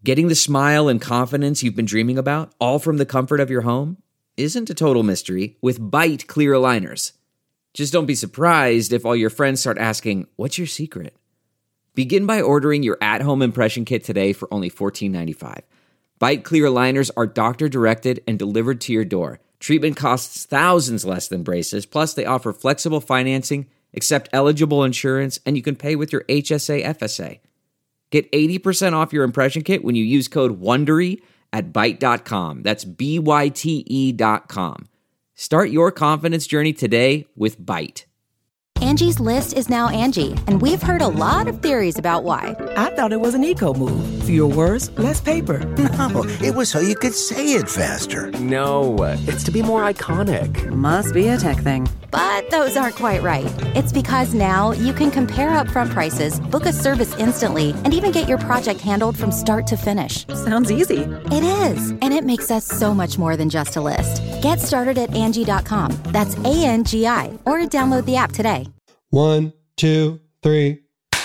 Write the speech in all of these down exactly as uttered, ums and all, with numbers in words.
Getting the smile and confidence you've been dreaming about, all from the comfort of your home, isn't a total mystery with Byte clear aligners. Just don't be surprised if all your friends start asking, what's your secret? Begin by ordering your at-home impression kit today for only fourteen ninety-five. Byte clear aligners are doctor-directed and delivered to your door. Treatment costs thousands less than braces, plus they offer flexible financing, accept eligible insurance, and you can pay with your H S A F S A. Get eighty percent off your impression kit when you use code WONDERY at byte dot com. That's B Y T E dot com. Start your confidence journey today with Byte. Angie's List is now Angie, and we've heard a lot of theories about why. I thought it was an eco move. Fewer words, less paper. No, it was so you could say it faster. No, it's to be more iconic. Must be a tech thing. But those aren't quite right. It's because now you can compare upfront prices, book a service instantly, and even get your project handled from start to finish. Sounds easy. It is, and it makes us so much more than just a list. Get started at Angie dot com. That's A N G I, or download the app today. One, two, three.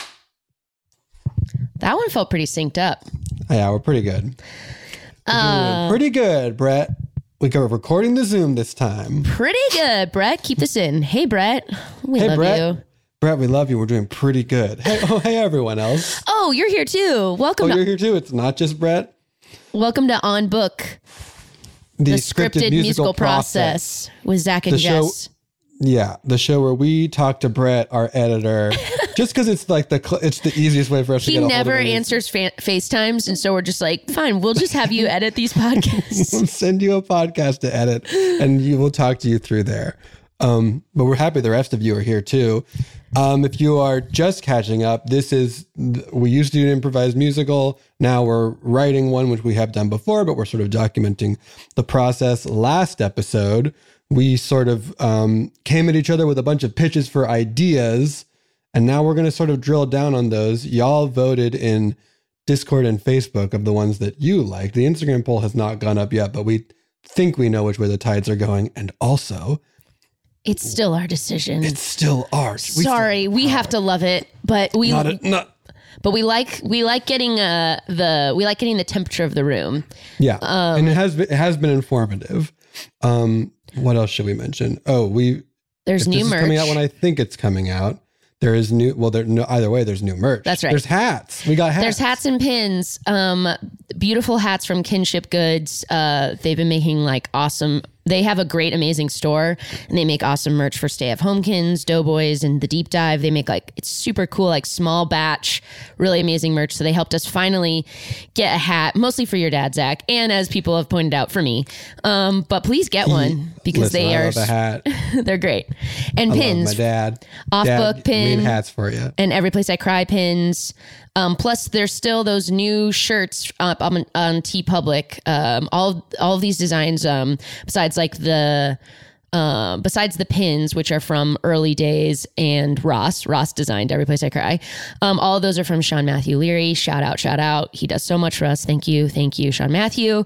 That one felt pretty synced up. Yeah, we're pretty good. We're Uh, pretty good, Brett. We go recording the Zoom this time. Pretty good, Brett. Keep this in. Hey, Brett. We hey, love Brett. you. Brett, we love you. We're doing pretty good. Hey, oh, hey, everyone else. Oh, you're here too. Welcome. Oh, to, you're here too. It's not just Brett. Welcome to On Book, The, the scripted, musical, process. with Zach and The show- Jess. Yeah, the show where we talk to Brett, our editor, just because it's like the cl- it's the easiest way for us to He get a hold never of him. answers fa- FaceTimes, and so we're just like, fine, we'll just have you edit these podcasts. We'll send you a podcast to edit, and you will talk to you through there. Um, but we're happy the rest of you are here too. Um, if you are just catching up, this is, we used to do an improvised musical. Now we're writing one, which we have done before, but we're sort of documenting the process. Last episode, we sort of um, came at each other with a bunch of pitches for ideas. And now we're going to sort of drill down on those. Y'all voted in Discord and Facebook of the ones that you like. The Instagram poll has not gone up yet, but we think we know which way the tides are going. And also, It's still our decision. it's still ours. We Sorry, we have to love it, but we Not a, not, but we like we like getting uh the we like getting the temperature of the room. yeah. and it has been, it has been informative. Um, what else should we mention? Oh, we, There's if new this merch. is coming out when I think it's coming out. There is new, well, there no either way, there's new merch. That's right. There's hats. We got hats. There's hats and pins. Um, beautiful hats from Kinship Goods. Uh, they've been making like awesome. They have a great, amazing store, and they make awesome merch for Stay at Homekins, Doughboys, and the Deep Dive. They make like it's super cool, like small batch, really amazing merch. So they helped us finally get a hat, mostly for your dad, Zach, and as people have pointed out, for me. Um, but please get one because Listen, they I are love a hat. they're great. And I pins, love my dad. off Dad, book we pin. made hats for you. and Every Place I Cry pins. Um, plus, there's still those new shirts up on, on TeePublic. Um, all all of these designs, um, besides like the uh, besides the pins, which are from Early Days and Ross. Ross designed Every Place I Cry. Um, all of those are from Sean Matthew Leary. Shout out, shout out. He does so much for us. Thank you, thank you, Sean Matthew.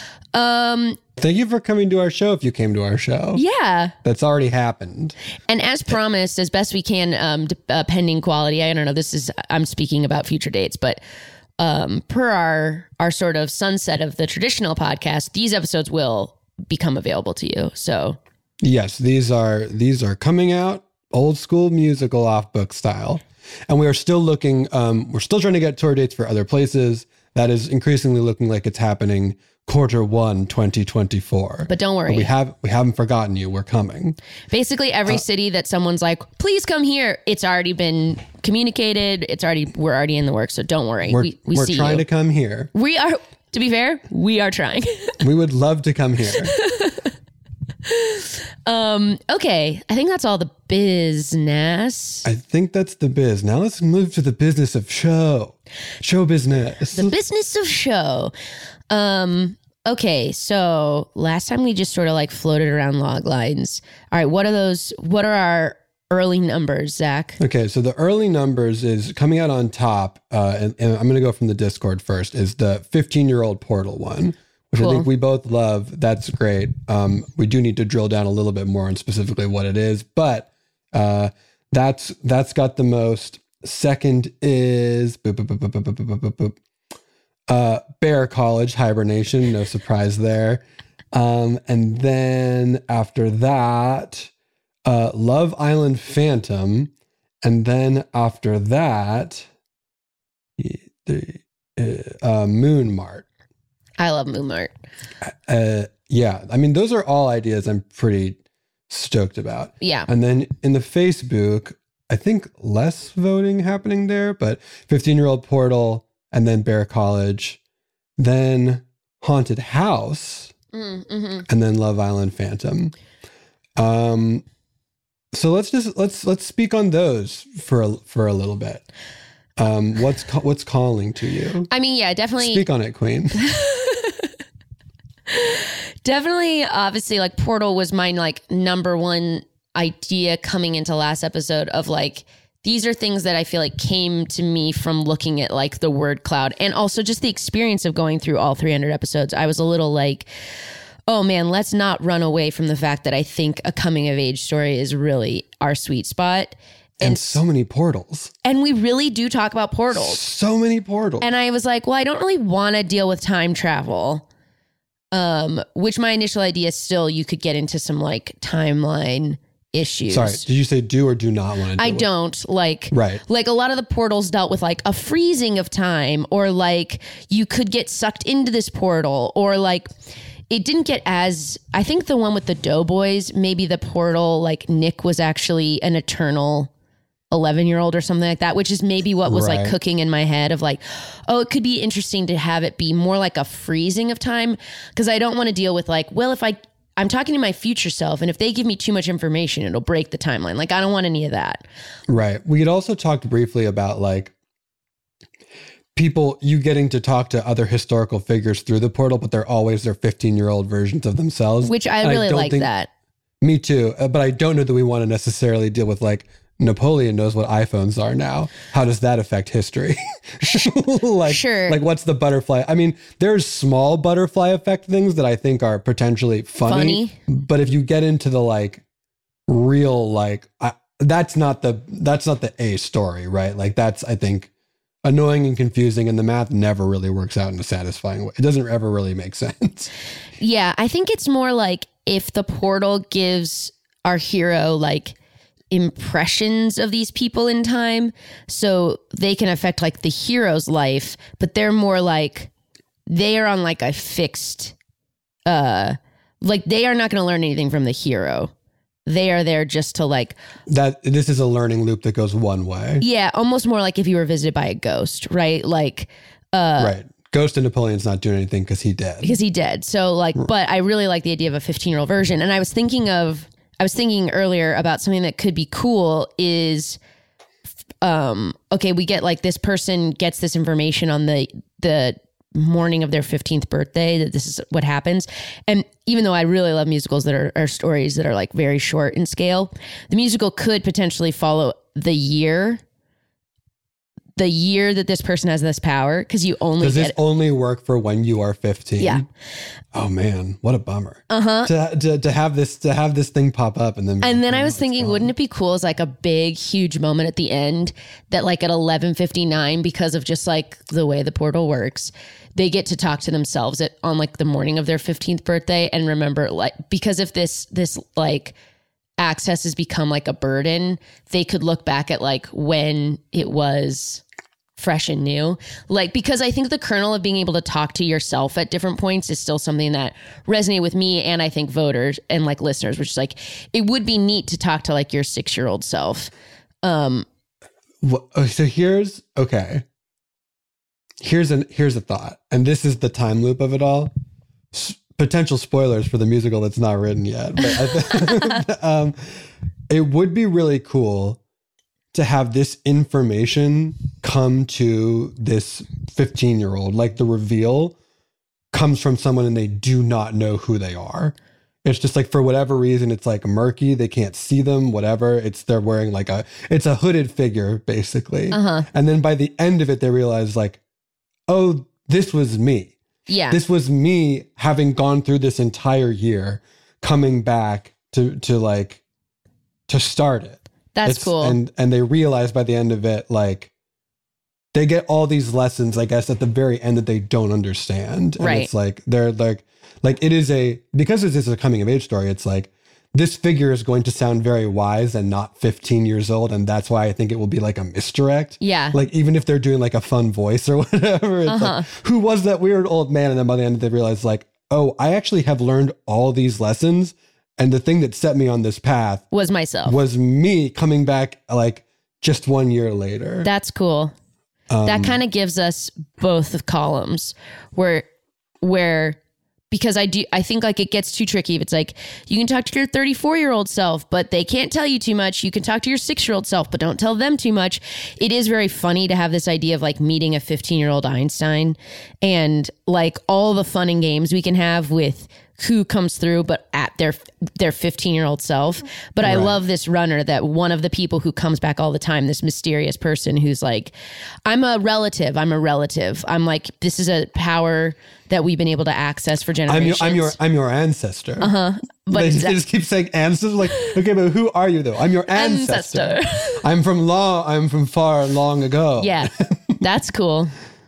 Um, Thank you for coming to our show. If you came to our show, yeah. that's already happened. And as promised, as best we can, um, d- uh, pending quality, I don't know, this is, I'm speaking about future dates, but um, per our, our sort of sunset of the traditional podcast, these episodes will become available to you. So Yes, these are these are coming out old school musical off book style, and we are still looking. Um, we're still trying to get tour dates for other places. That is increasingly looking like it's happening quarter one, twenty twenty-four. But don't worry. But we have we haven't forgotten you. We're coming. basically every city that someone's like, please come here, it's already been communicated. It's already, we're already in the works. So don't worry. We're we we we're see trying you. to come here. We are, to be fair, we are trying. We would love to come here. um, okay. I think that's all the business. I think that's the biz. Now let's move to the business of show. Show business. The business of show. Um, okay, so last time we just sort of like floated around log lines. All right, what are those? What are our early numbers, Zach? Okay, so the early numbers is coming out on top, uh, and, and I'm going to go from the Discord first, is the fifteen-year-old Portal one, which Cool. I think we both love. That's great. Um, we do need to drill down a little bit more on specifically what it is, but uh, that's that's got the most. Second is boop, boop, boop, boop, boop, boop, boop, boop, boop. Uh, Bear College hibernation, no surprise there. Um, and then after that, uh, Love Island Phantom. And then after that, the uh, Moon Mart. I love Moon Mart. Uh, yeah, I mean, those are all ideas I'm pretty stoked about. Yeah. And then in the Facebook, I think less voting happening there, but fifteen-year-old Portal, and then Bear College, then Haunted House, Mm, mm-hmm. and then Love Island Phantom. Um, so let's just let's let's speak on those for a, for a little bit. Um, what's ca- what's calling to you? I mean, yeah, definitely. Speak on it, Queen. Definitely, obviously, like Portal was my like number one idea coming into last episode of like, these are things that I feel like came to me from looking at like the word cloud and also just the experience of going through all three hundred episodes. I was a little like, oh man, let's not run away from the fact that I think a coming of age story is really our sweet spot. And, And so many portals. And we really do talk about portals. So many portals. And I was like, well, I don't really want to deal with time travel. Um, which my initial idea still, you could get into some like timeline issues. Sorry, did you say do or do not want to do I it? don't like, Right. like a lot of the portals dealt with like a freezing of time, or like you could get sucked into this portal, or like it didn't get as, I think the one with the Doughboys, maybe the portal, like Nick was actually an eternal eleven year old or something like that, which is maybe what was Right. like cooking in my head of like, oh, it could be interesting to have it be more like a freezing of time. Cause I don't want to deal with like, well, if I, I'm talking to my future self and if they give me too much information, it'll break the timeline. Like, I don't want any of that. Right. We had also talked briefly about like people, you getting to talk to other historical figures through the portal, but they're always their fifteen year old versions of themselves. Which I And really don't like think- that. Me too. uh, But I don't know that we want to necessarily deal with like, Napoleon knows what iPhones are now. How does that affect history? like, Sure. Like, what's the butterfly? I mean, there's small butterfly effect things that I think are potentially funny. Funny. But if you get into the like real, like, I, that's not the that's not the A story, right? Like, that's I think annoying and confusing, and the math never really works out in a satisfying way. It doesn't ever really make sense. Yeah, I think it's more like if the portal gives our hero like impressions of these people in time, so they can affect like the hero's life, but they're more like they are on like a fixed uh like they are not going to learn anything from the hero. They are there just to like That this is a learning loop that goes one way. yeah, almost more like if you were visited by a ghost, right? Like uh Right. Ghost of Napoleon's not doing anything because he dead. because he did. So like, but I really like the idea of a fifteen year old version. And I was thinking of, I was thinking earlier about something that could be cool is, um, okay, we get like this person gets this information on the, the morning of their fifteenth birthday that this is what happens. And even though I really love musicals that are, are stories that are like very short in scale, the musical could potentially follow the year the year that this person has this power, because you only Does get this only work for when you are fifteen? Yeah. Oh man, what a bummer. Uh-huh. To, to to have this to have this thing pop up and then be And like, then I oh, was it's thinking, gone. wouldn't it be cool as like a big, huge moment at the end that like at eleven fifty-nine, because of just like the way the portal works, they get to talk to themselves at, on like the morning of their fifteenth birthday and remember like, because if this, this like access has become like a burden, they could look back at like when it was fresh and new. Like, because I think the kernel of being able to talk to yourself at different points is still something that resonated with me and I think voters and like listeners, which is like, it would be neat to talk to like your six year old self. Um, Wha- oh, so here's okay. Here's an here's a thought, and this is the time loop of it all. S- potential spoilers for the musical that's not written yet, but I th- um, it would be really cool to have this information come to this fifteen year old. Like the reveal comes from someone and they do not know who they are. It's just like, for whatever reason, it's like murky. They can't see them, whatever. It's, they're wearing like a, it's a hooded figure basically. Uh-huh. And then by the end of it, they realize like, oh, this was me. yeah. This was me having gone through this entire year, coming back to, to like, to start it. That's It's- cool. And and they realize by the end of it, like, they get all these lessons, I guess, at the very end that they don't understand. And Right. it's like, they're like, like it is a, because this is a coming of age story, it's like, this figure is going to sound very wise and not fifteen years old. And that's why I think it will be like a misdirect. Yeah. Like, even if they're doing like a fun voice or whatever, it's Uh-huh. like, who was that weird old man? And then by the end, they realize like, oh, I actually have learned all these lessons. And the thing that set me on this path Was myself. was me coming back like just one year later. That's cool. Um, that kind of gives us both of columns where, where, because I do, I think like it gets too tricky. If it's like, you can talk to your thirty-four year old self, but they can't tell you too much. You can talk to your six year old self, but don't tell them too much. It is very funny to have this idea of like meeting a fifteen year old Einstein and like all the fun and games we can have with who comes through, but at their their fifteen year old self. But I Right. love this runner that one of the people who comes back all the time, this mysterious person who's like, I'm a relative. I'm a relative. I'm like, this is a power that we've been able to access for I'm your, generations. I'm your, I'm your ancestor. Uh huh. But they, exa- they just keep saying ancestor. Like, okay, but who are you though? I'm your ancestor. Ancestor. I'm from long. I'm from far long ago. Yeah, that's cool.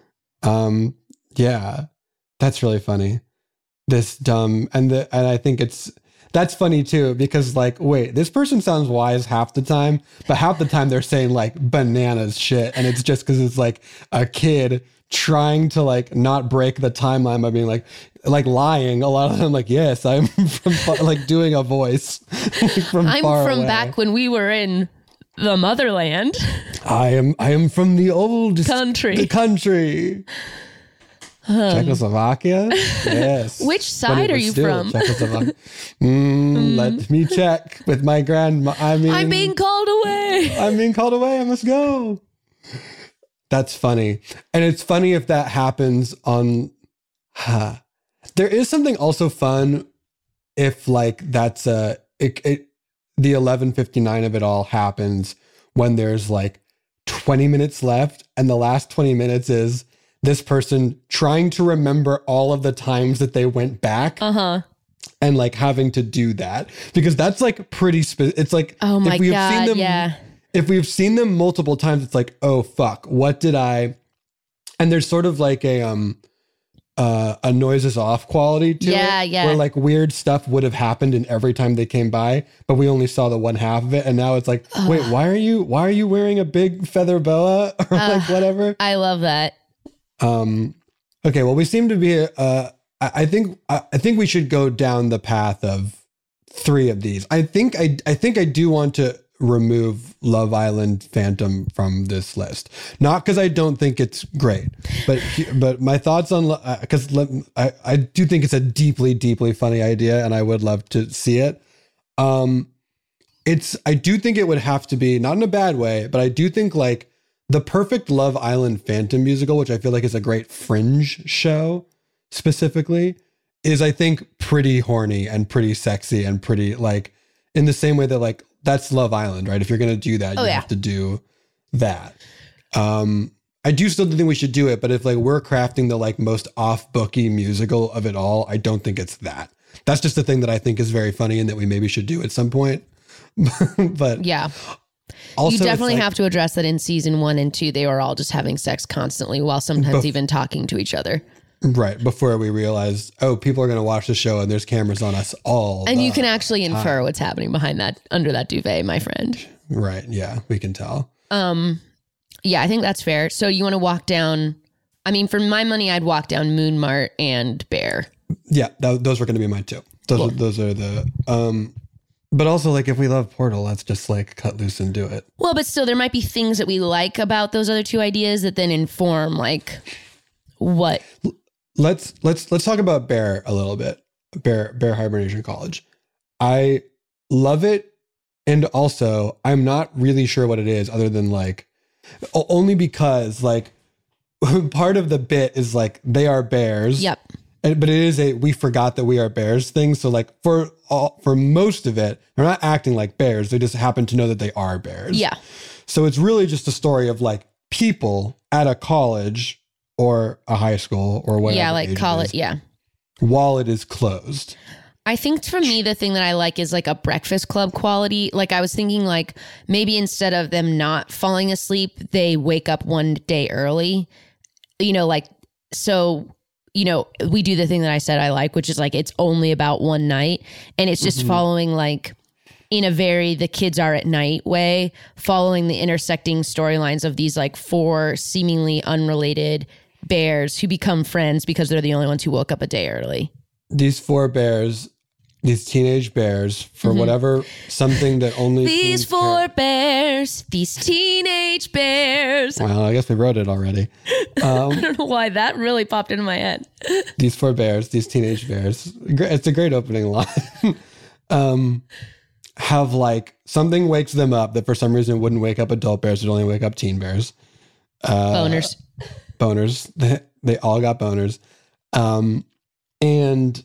Um. Yeah, that's really funny. This dumb and the and I think it's that's funny too because like wait, this person sounds wise half the time, but half the time they're saying like bananas shit, and it's just because it's like a kid trying to like not break the timeline by being like like lying a lot of them like yes I'm from far, like doing a voice like, from I'm far from away. back when we were in the motherland. I am I am from the old Country. the country. Czechoslovakia? Yes. Which But side it are was you still from? Czechoslovakia. Mm, let me check with my grandma. I mean, I'm being called away. I'm being called away. I must go. That's funny. And it's funny if that happens on. Huh. There is something also fun if like that's a it, it the eleven fifty-nine of it all happens when there's like twenty minutes left and the last twenty minutes is this person trying to remember all of the times that they went back Uh-huh. and like having to do that because that's like pretty spe- it's like Oh my if we've God, seen them yeah. if we've seen them multiple times it's like oh fuck what did I and there's sort of like a um uh a noises off quality to Yeah, it yeah. where like weird stuff would have happened in every time they came by but we only saw the one half of it and now it's like wait why are you why are you wearing a big feather boa or like whatever I love that. um, okay, well, we seem to be. Uh, I, I think. I, I think we should go down the path of three of these. I think. I. I think I do want to remove Love Island Phantom from this list, not because I don't think it's great, but but my thoughts on because uh, I I do think it's a deeply deeply funny idea, and I would love to see it. Um, it's. I do think it would have to be not in a bad way, but I do think like. The perfect Love Island Phantom musical, which I feel like is a great Fringe show specifically, is I think pretty horny and pretty sexy and pretty like in the same way that like that's Love Island, right? If you're going to do that, Oh, you yeah. have to do that. Um, I do still think we should do it, but if like we're crafting the like most off-booky musical of it all, I don't think it's that. That's just the thing that I think is very funny and that we maybe should do at some point. But Yeah. also You it's definitely like- have to address that in season one and two, they were all just having sex constantly while sometimes Bef- even talking to each other. Right, before we realized, oh, people are going to watch the show and there's cameras on us all. And the you can actually infer what's happening behind that, under that duvet, my friend. Right, yeah, we can tell. Um, yeah, I think that's fair. So you want to walk down, I mean, for my money, I'd walk down Moon Mart and Bear. Yeah, that, those were going to be mine too. Those Cool. are, those are the. Um, but also, like, if we love Portal, let's just like cut loose and do it. Well, but still, there might be things that we like about those other two ideas that then inform like what. Let's let's let's talk about Bear a little bit. Bear Bear Hibernation College. I love it, and also I'm not really sure what it is, other than like o- only because like part of the bit is like they are bears. Yep. And, but it is a we forgot that we are bears thing. So like for all, for most of it, they're not acting like bears. They just happen to know that they are bears. Yeah. So it's really just a story of like people at a college or a high school or whatever. Yeah, like age it call is, it. Yeah. while it is closed. I think for me, the thing that I like is like a Breakfast Club quality. Like I was thinking like maybe instead of them not falling asleep, they wake up one day early, you know, like, so, you know, we do the thing that I said I like, which is like, it's only about one night and it's just mm-hmm. following like in a very, the kids are at night way, following the intersecting storylines of these like four seemingly unrelated bears who become friends because they're the only ones who woke up a day early. These four bears, these teenage bears, for mm-hmm. whatever, something that only these four care. bears, these teenage bears. Well, I guess we wrote it already. Um, I don't know why that really popped into my head. These four bears, these teenage bears. It's a great opening line. um, have like something wakes them up that for some reason wouldn't wake up adult bears, would only wake up teen bears. Uh, boners. Boners. They, they all got boners. Um, And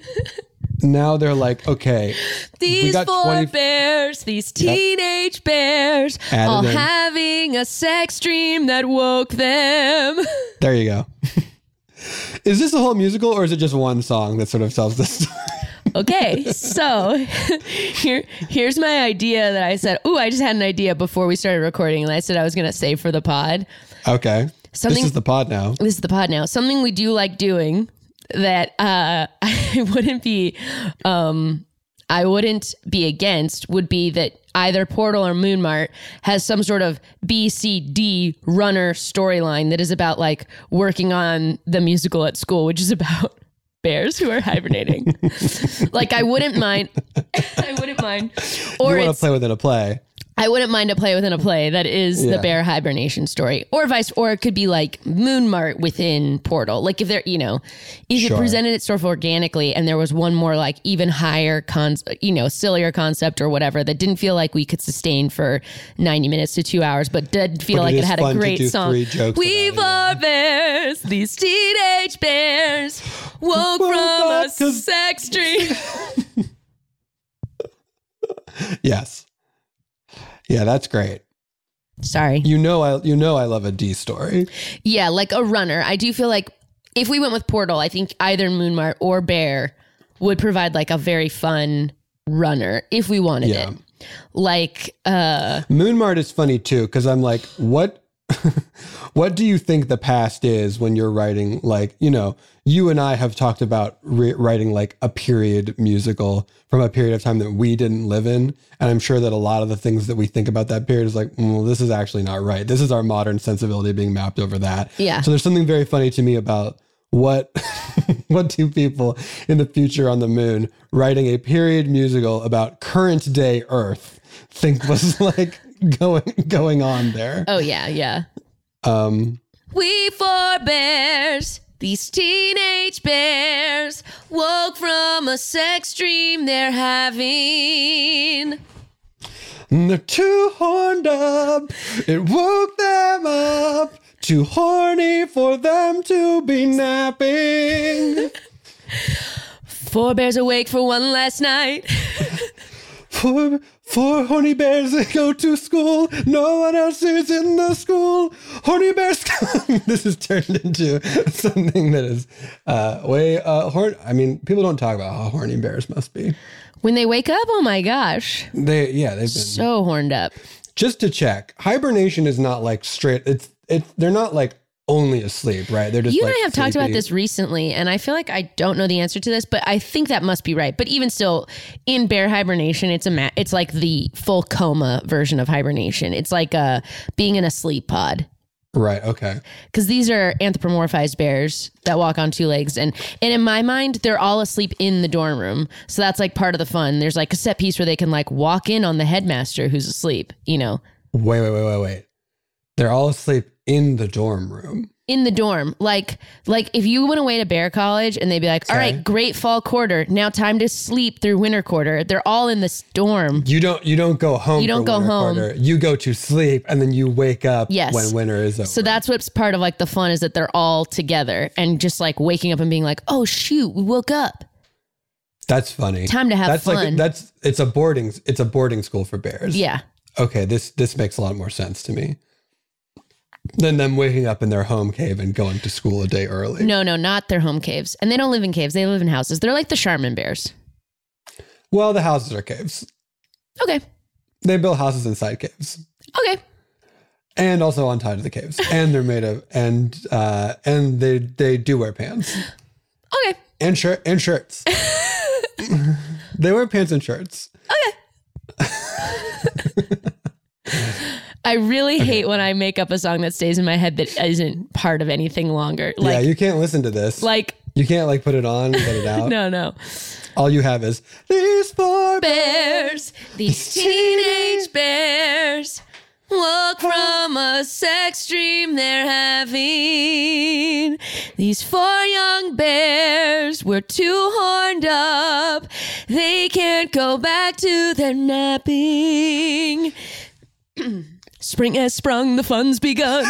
now they're like, okay, these we got four twenty bears, these teenage yep. bears, Added all in. having a sex dream that woke them. There you go. Is this a whole musical or is it just one song that sort of tells this story? Okay, so here, here's my idea that I said, ooh, I just had an idea before we started recording and I said I was going to save for the pod. Okay. Something, this is the pod now. This is the pod now. Something we do like doing that uh, I wouldn't be, um, I wouldn't be against would be that either Portal or Moonmart has some sort of B C D runner storyline that is about like working on the musical at school, which is about bears who are hibernating. Like I wouldn't mind. I wouldn't mind. Or you want to play within a play. I wouldn't mind a play within a play that is yeah. the bear hibernation story, or vice, or it could be like Moonmart within Portal. Like if they're, you know, if sure. it presented itself organically and there was one more like even higher con, you know, sillier concept or whatever that didn't feel like we could sustain for ninety minutes to two hours, but did feel but like it, it had a great song. We've our bears, these teenage bears woke from a sex dream. Yes. Yeah, that's great. Sorry. You know I you know I love a D story. Yeah, like a runner. I do feel like if we went with Portal, I think either Moonmart or Bear would provide like a very fun runner if we wanted yeah. it. Like uh Moonmart is funny too, because I'm like, what what do you think the past is when you're writing, like, you know, you and I have talked about re- writing like a period musical from a period of time that we didn't live in. And I'm sure that a lot of the things that we think about that period is like, well, this is actually not right. This is our modern sensibility being mapped over that. Yeah. So there's something very funny to me about what, what two people in the future on the moon writing a period musical about current day Earth think was like going, going on there. Oh yeah. Yeah. Um, we four bears, these teenage bears, woke from a sex dream they're having. They're too horned up, it woke them up, too horny for them to be napping. Four bears awake for one last night. Four, four horny bears that go to school. No one else is in the school. Horny bears. This has turned into something that is uh, way uh, horn. I mean, people don't talk about how horny bears must be when they wake up. Oh my gosh. They yeah they've been so horned up. Just to check, hibernation is not like straight. It's it. They're not like only asleep, right? They're just you like and I have sleepy. talked about this recently, and I feel like I don't know the answer to this, but I think that must be right. But even still, in bear hibernation, it's a ma- it's like the full coma version of hibernation. It's like uh, being in a sleep pod. Right. Okay. Because these are anthropomorphized bears that walk on two legs, and and in my mind, they're all asleep in the dorm room. So that's like part of the fun. There's like a set piece where they can like walk in on the headmaster who's asleep. You know. Wait, wait, wait, wait, wait. They're all asleep in the dorm room. In the dorm. Like, like if you went away to Bear College and they'd be like, all okay. right, great fall quarter. Now time to sleep through winter quarter. They're all in this dorm. You don't you don't go home. You don't for go winter home. Quarter. You go to sleep and then you wake up yes. when winter is over. So that's what's part of like the fun is that they're all together and just like waking up and being like, oh shoot, we woke up. That's funny. Time to have that's fun. Like that's it's a boarding it's a boarding school for bears. Yeah. Okay, this this makes a lot more sense to me than them waking up in their home cave and going to school a day early. No, no, not their home caves. And they don't live in caves. They live in houses. They're like the Charmin bears. Well, the houses are caves. Okay. They build houses inside caves. Okay. And also on top of the caves. And they're made of, and uh, and they they do wear pants. Okay. And shirt and shirts. They wear pants and shirts. Okay. I really okay. hate when I make up a song that stays in my head that isn't part of anything longer. Like, yeah, you can't listen to this. Like, you can't like put it on and get it out. No, no. All you have is these four bears, these teenage bears, walk from a sex dream they're having. These four young bears were too horned up. They can't go back to their napping. Spring has sprung, the fun's begun.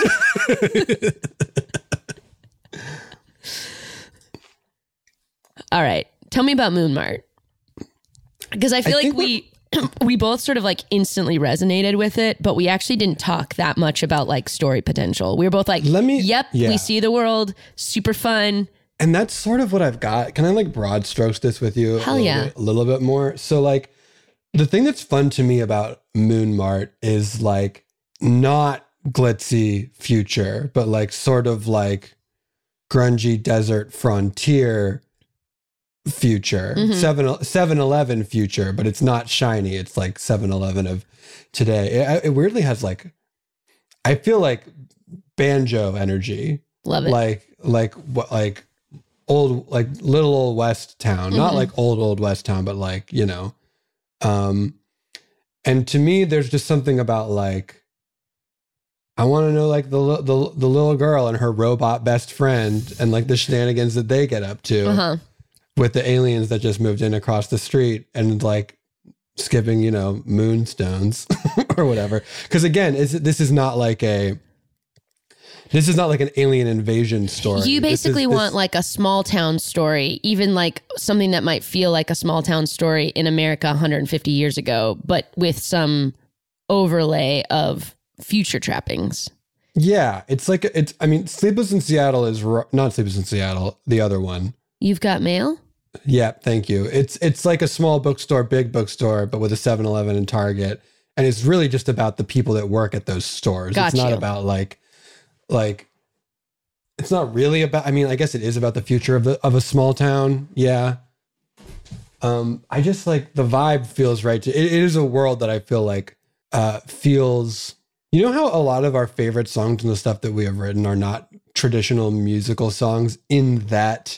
All right. Tell me about Moon Mart. Because I feel I like we we both sort of like instantly resonated with it, but we actually didn't talk that much about like story potential. We were both like, Let me, yep, yeah. we see the world, super fun. And that's sort of what I've got. Can I like broad strokes this with you? Hell a yeah. Bit, a little bit more? So like the thing that's fun to me about Moon Mart is like not glitzy future, but like sort of like grungy desert frontier future, mm-hmm. seven eleven future, but it's not shiny. It's like seven eleven of today. It, it weirdly has like, I feel like banjo energy. Love it. Like, like what, like old, like little old West town, mm-hmm. not like old, old West town, but like, you know, um, and to me, there's just something about like, I want to know like the, the, the little girl and her robot best friend and like the shenanigans that they get up to. Uh-huh. With the aliens that just moved in across the street and like skipping, you know, moonstones or whatever. Because again, is this is not like a this is not like an alien invasion story. You basically is, want this, like a small town story, even like something that might feel like a small town story in America one hundred fifty years ago, but with some overlay of future trappings. Yeah, it's like it's. I mean, Sleepless in Seattle is not Sleepless in Seattle. The other one. You've Got Mail? Yeah, thank you. It's it's like a small bookstore, big bookstore, but with a seven eleven and Target. And it's really just about the people that work at those stores. Got it's not you. about like, like, it's not really about, I mean, I guess it is about the future of the of a small town. Yeah. Um, I just like, the vibe feels right. To, it, it is a world that I feel like uh, feels, you know how a lot of our favorite songs and the stuff that we have written are not traditional musical songs in that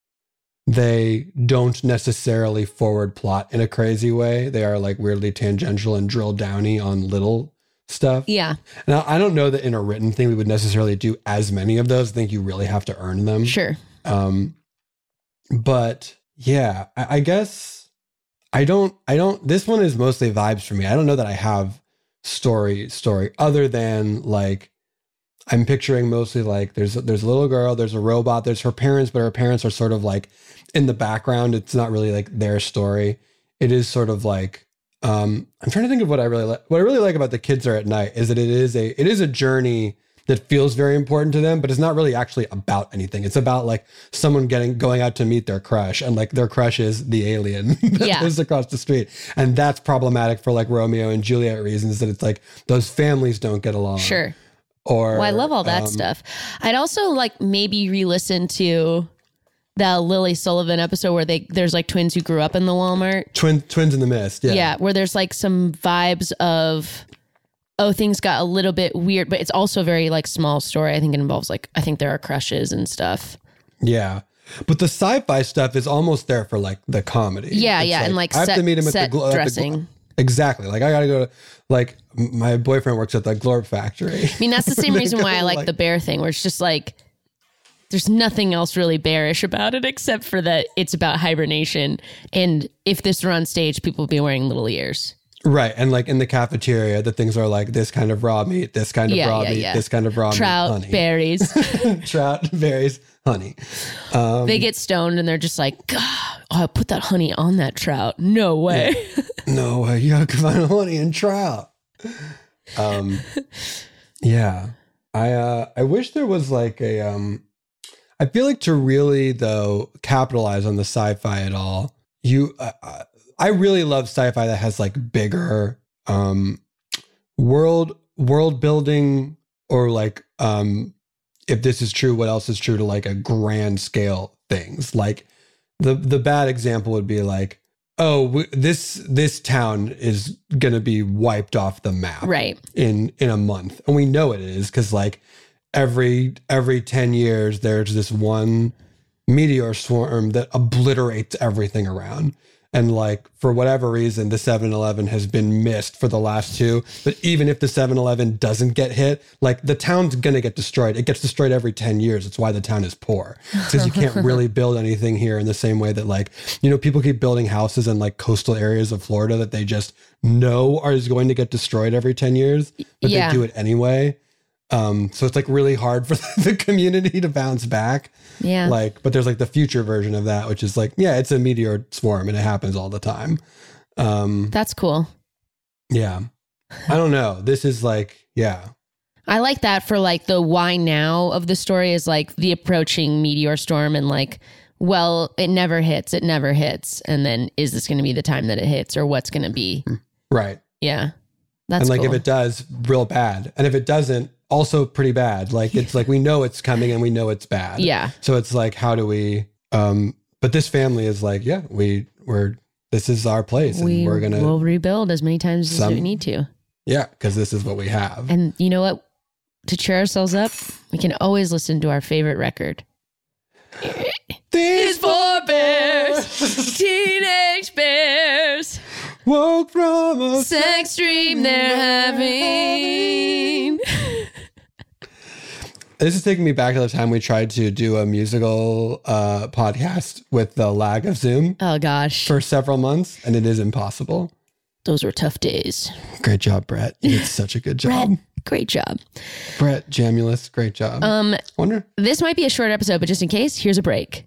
they don't necessarily forward plot in a crazy way. They are like weirdly tangential and drill downy on little stuff. Yeah. Now, I don't know that in a written thing we would necessarily do as many of those. I think you really have to earn them. Sure. Um, but yeah, I, I guess I don't, I don't, this one is mostly vibes for me. I don't know that I have story, story other than like, I'm picturing mostly like there's there's a little girl, there's a robot, there's her parents, but her parents are sort of like in the background. It's not really like their story. It is sort of like um, I'm trying to think of what I really like. What I really like about The Kids Are at Night is that it is a it is a journey that feels very important to them, but it's not really actually about anything. It's about like someone getting going out to meet their crush, and like their crush is the alien that yeah. lives across the street, and that's problematic for like Romeo and Juliet reasons. That it's like those families don't get along. Sure. Or, well, I love all that um, stuff. I'd also like maybe re-listen to the Lily Sullivan episode where they there's like twins who grew up in the Walmart. Twin, twins in the Mist. Yeah. Yeah. Where there's like some vibes of, oh, things got a little bit weird, but it's also a very like small story. I think it involves like, I think there are crushes and stuff. Yeah. But the sci-fi stuff is almost there for like the comedy. Yeah. It's yeah. Like, and like I have set, to meet him at set the, glo- dressing. At the glo- Exactly. Like I got to go to like my boyfriend works at the Glorp factory. I mean, that's the same reason why I like, like the bear thing, where it's just like, there's nothing else really bearish about it except for that it's about hibernation. And if this were on stage, people would be wearing little ears. Right. And like in the cafeteria, the things are like this kind of raw meat, this kind of Yeah, raw yeah, meat, yeah. this kind of raw Trout, meat, honey. berries. Trout, berries, honey. Um, They get stoned and they're just like, God, oh, I put that honey on that trout. No way. Yeah. No way. You gotta find honey and trout. Um, yeah. I uh, I wish there was like a um, I feel like to really though capitalize on the sci-fi at all, you uh, uh, I really love sci-fi that has like bigger um, world world building, or like um, if this is true, what else is true, to like a grand scale things. Like the the bad example would be like, oh, w- this this town is gonna be wiped off the map, right, in in a month, and we know it is because like every every ten years there's this one meteor swarm that obliterates everything around. And like, for whatever reason, the seven eleven has been missed for the last two. But even if the seven eleven doesn't get hit, like the town's going to get destroyed. It gets destroyed every ten years. It's why the town is poor. Because you can't really build anything here in the same way that like, you know, people keep building houses in like coastal areas of Florida that they just know are is going to get destroyed every ten years, but yeah. they do it anyway. Um, so it's like really hard for the community to bounce back. Yeah. Like, but there's like the future version of that, which is like, yeah, it's a meteor swarm and it happens all the time. Um, That's cool. Yeah. I don't know. This is like, yeah. I like that for like the why now of the story is like the approaching meteor storm and like, well, it never hits. It never hits. And then is this going to be the time that it hits or what's going to be? Right. Yeah. That's and like cool. if it does, real bad. And if it doesn't, also pretty bad. Like it's like we know it's coming and we know it's bad. Yeah. So it's like, how do we um but this family is like, yeah, we we're this is our place and we we're gonna we'll rebuild as many times some, as we need to. Yeah, because this is what we have. And you know what? To cheer ourselves up, we can always listen to our favorite record. These four bears, teenage bears, woke from a sex dream they're having. This is taking me back to the time we tried to do a musical uh, podcast with the lag of Zoom. Oh, gosh. For several months, and it is impossible. Those were tough days. Great job, Brett. You did such a good job. Brett, great job. Brett Jamulus, great job. Um, Wonder. This might be a short episode, but just in case, here's a break.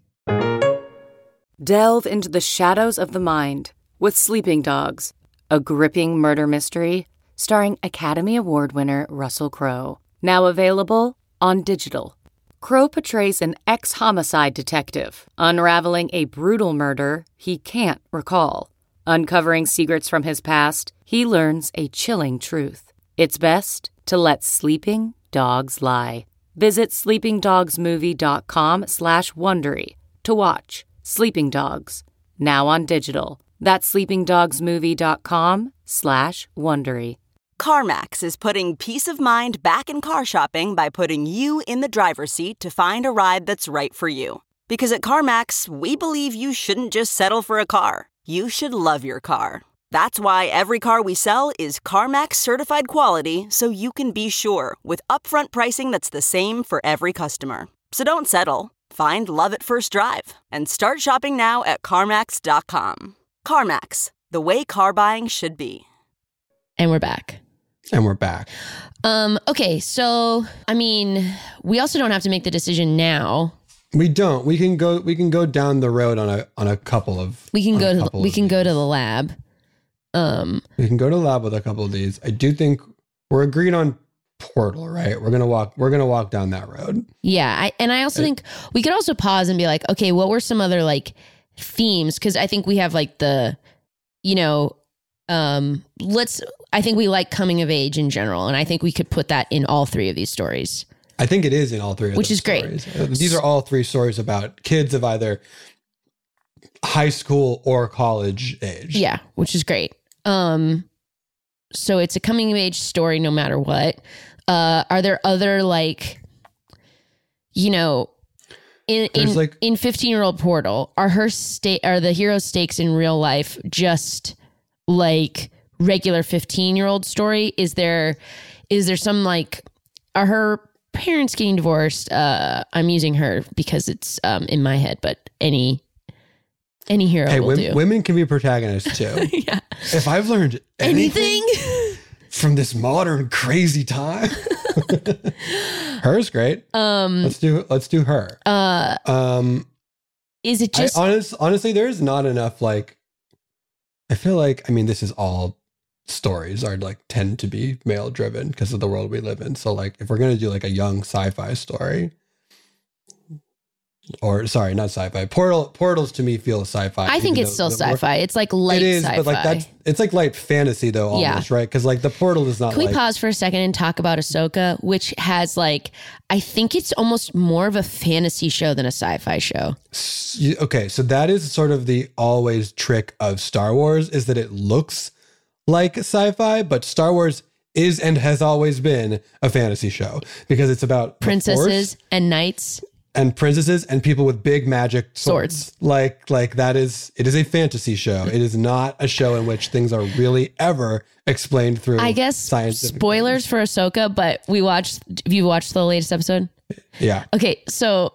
Delve into the shadows of the mind with Sleeping Dogs, a gripping murder mystery starring Academy Award winner Russell Crowe. Now available on digital. Crowe portrays an ex-homicide detective unraveling a brutal murder he can't recall. Uncovering secrets from his past, he learns a chilling truth. It's best to let sleeping dogs lie. Visit sleepingdogsmovie.com slash Wondery to watch Sleeping Dogs, now on digital. That's sleepingdogsmovie.com slash Wondery. CarMax is putting peace of mind back in car shopping by putting you in the driver's seat to find a ride that's right for you. Because at CarMax, we believe you shouldn't just settle for a car. You should love your car. That's why every car we sell is CarMax certified quality, so you can be sure with upfront pricing that's the same for every customer. So don't settle. Find love at first drive and start shopping now at CarMax dot com. CarMax, the way car buying should be. And we're back. And we're back. Um, okay, so, I mean, we also don't have to make the decision now. We don't. We can go. We can go down the road on a on a couple of. We can go to. The, we can these. go to the lab. Um, we can go to the lab with a couple of these. I do think we're agreed on Portal, right? We're gonna walk. We're gonna walk down that road. Yeah, I, and I also it, think we could also pause and be like, okay, what were some other like themes? Because I think we have like the, you know, um, let's. I think we like coming of age in general, and I think we could put that in all three of these stories. I think it is in all three of Which those is great. stories. These are all three stories about kids of either high school or college age. Yeah, which is great. Um, so it's a coming of age story no matter what. Uh, are there other like, you know, in in, like, in fifteen-year-old Portal, are her sta- are the hero stakes in real life just like regular fifteen-year-old story? Is there is there some like are her parents getting divorced? Uh, I'm using her because it's um, in my head, but any any hero hey, will women, do. Women can be protagonists too. Yeah. If I've learned anything, anything? from this modern crazy time, her's great. Um, let's do let's do her. Uh, um, is it just I, honest, honestly? There's not enough. Like, I feel like I mean, this is all. Stories are like tend to be male driven because of the world we live in. So like if we're gonna do like a young sci-fi story, Or sorry, not sci-fi. Portal portals to me feel sci-fi. I think it's still sci-fi. It's like light It is, sci-fi. but like that's it's like light fantasy though, almost, Yeah. right? Because like the portal is not. Can we like, pause for a second and talk about Ahsoka, which has like, I think it's almost more of a fantasy show than a sci-fi show. You- Okay, so that is sort of the always trick of Star Wars is that it looks like sci-fi, but Star Wars is and has always been a fantasy show because it's about the Princesses Force and knights. and princesses and people with big magic swords. Swords. Like like that is it is a fantasy show. It is not a show in which things are really ever explained through I guess scientific spoilers for Ahsoka, but we watched, have you watched the latest episode? Yeah. Okay, so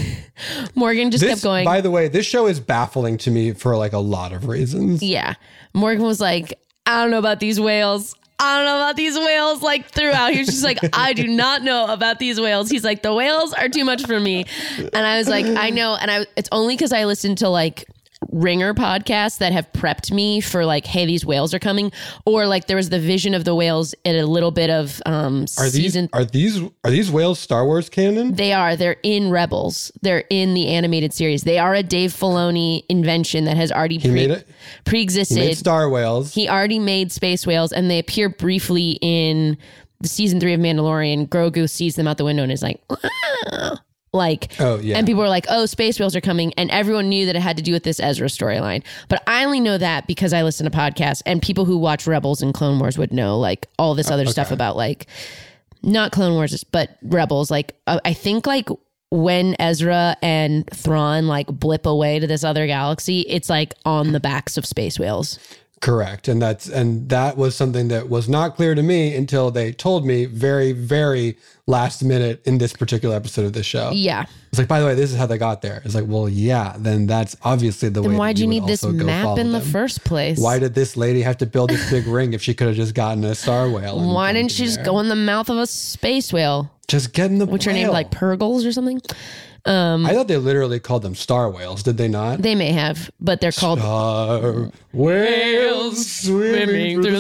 Morgan just This, kept going. by the way, this show is baffling to me for like a lot of reasons. Yeah. Morgan was like, I don't know about these whales. I don't know about these whales. Like throughout, he was just like, I do not know about these whales. He's like, the whales are too much for me. And I was like, I know. And I, it's only because I listened to like Ringer podcasts that have prepped me for like, hey, these whales are coming. Or like there was the vision of the whales in a little bit of um Are season. these are these are these whales Star Wars canon? They are. They're in Rebels. They're in the animated series. They are a Dave Filoni invention that has already He pre- made it. pre-existed. He made Star Whales. He already made space whales, and they appear briefly in the season three of Mandalorian. Grogu sees them out the window and is like, "Ah." like, Oh, yeah. and people were like, oh, space whales are coming. And everyone knew that it had to do with this Ezra storyline. But I only know that because I listen to podcasts, and people who watch Rebels and Clone Wars would know like all this other stuff about like, not Clone Wars, but Rebels. Like, uh, I think like when Ezra and Thrawn like blip away to this other galaxy, it's like on the backs of space whales. Correct. And that's and that was something that was not clear to me until they told me very, very last minute in this particular episode of the show. Yeah. It's like, by the way, this is how they got there. It's like, well, yeah, then that's obviously the way. Then why'd that you would need this also go map follow in the them. first place? Why did this lady have to build this big ring if she could have just gotten a star whale? and Why dumped didn't it she just there? go in the mouth of a space whale? Just get in the Which are named whale. like Purgles or something? Um, I thought they literally called them star whales. Did they not? They may have, but they're called Star whales swimming through the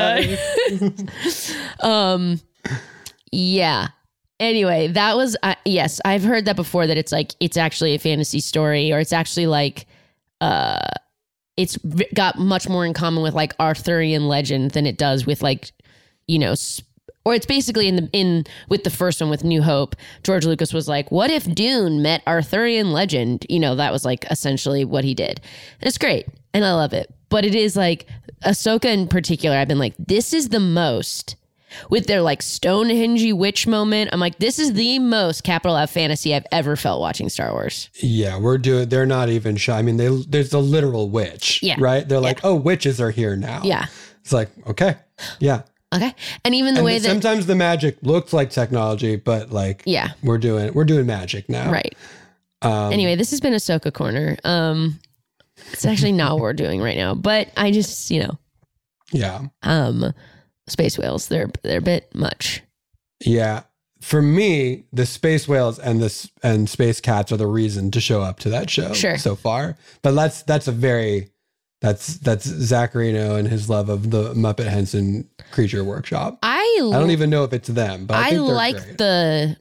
sky. um, yeah. Anyway, that was, uh, yes, I've heard that before, that it's like, it's actually a fantasy story, or it's actually like, uh, it's v- got much more in common with like Arthurian legend than it does with like, you know, sp- or it's basically in the, in with the first one with New Hope, George Lucas was like, what if Dune met Arthurian legend? You know, that was like essentially what he did. And it's great. And I love it. But it is like Ahsoka in particular. I've been like, this is the most, with their like Stonehenge witch moment. I'm like, this is the most capital F fantasy I've ever felt watching Star Wars. Yeah, we're doing. They're not even shy. I mean, they, there's a literal witch. Yeah. Right. They're like, Yeah. oh, witches are here now. Yeah. It's like, okay. Yeah. Okay. And even the And way that, sometimes the magic looks like technology, but like, yeah, we're doing we're doing magic now. right. Um, Anyway, this has been Ahsoka Corner. Um, it's actually not what we're doing right now, but I just, you know, Yeah. um, space whales, they're, they're a bit much. Yeah. For me, the space whales and the and space cats are the reason to show up to that show Sure. so far. But that's that's a very that's that's Zacharino and his love of the Muppet Henson Creature Workshop. I, I don't even know if it's them, but I, I think they're like great. the,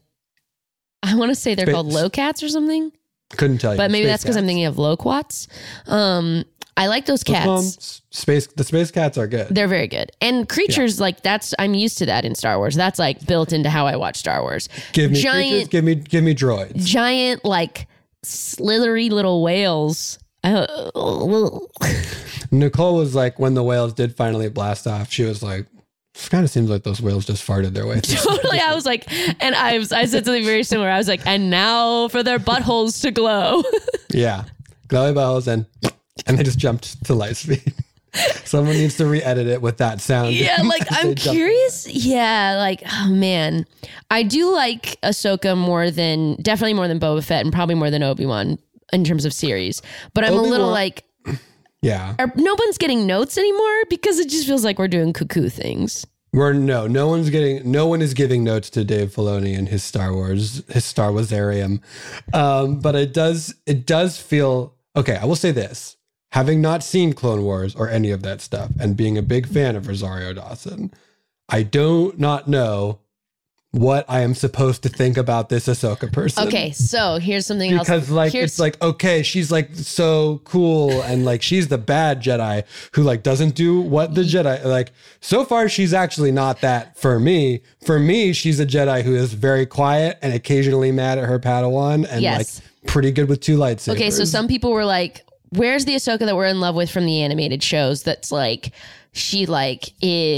I want to say they're Space- called lowcats or something, Couldn't tell you, but maybe Space that's because I'm cats. thinking of loquats. Um, I like those cats. Um, s- space the space cats are good. They're very good. And creatures, like that's, I'm used to that in Star Wars. That's like built into how I watch Star Wars. Give me giant, creatures, give me give me droids. giant, like slithery little whales. Uh, Nicole was like, when the whales did finally blast off, she was like, it kind of seems like those whales just farted their way through. totally. I was like, and I was, I said something very similar. I was like, and now for their buttholes to glow. Yeah. Glowy bells and and they just jumped to light speed. Someone needs to re-edit it with that sound. Yeah, like They I'm jumped. curious. Yeah, like oh man, I do like Ahsoka more than definitely more than Boba Fett and probably more than Obi-Wan in terms of series. But I'm a little Obi-Wan- like, Yeah. are, no one's getting notes anymore because it just feels like we're doing cuckoo things. We're no, no one's getting no one is giving notes to Dave Filoni and his Star Wars, his Star Warsarium. Um, but it does it does feel okay, I will say this. Having not seen Clone Wars or any of that stuff and being a big fan of Rosario Dawson, I do not know what I am supposed to think about this Ahsoka person. Okay, so here's something else. Because like Here's- it's like, okay, she's like so cool and like she's the bad Jedi who like doesn't do what the Jedi like. So far she's actually not that for me. For me, she's a Jedi who is very quiet and occasionally mad at her Padawan and Yes. like pretty good with two lightsabers. Okay, so some people were like, where's the Ahsoka that we're in love with from the animated shows that's like, she like